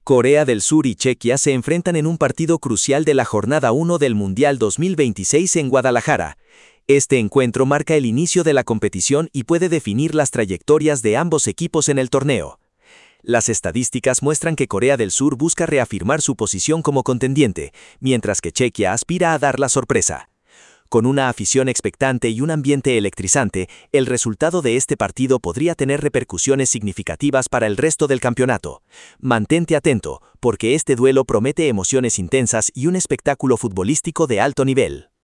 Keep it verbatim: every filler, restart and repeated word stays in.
Corea del Sur y Chequia se enfrentan en un partido crucial de la jornada uno del Mundial dos mil veintiséis en Guadalajara. Este encuentro marca el inicio de la competición y puede definir las trayectorias de ambos equipos en el torneo. Las estadísticas muestran que Corea del Sur busca reafirmar su posición como contendiente, mientras que Chequia aspira a dar la sorpresa. Con una afición expectante y un ambiente electrizante, el resultado de este partido podría tener repercusiones significativas para el resto del campeonato. Mantente atento, porque este duelo promete emociones intensas y un espectáculo futbolístico de alto nivel.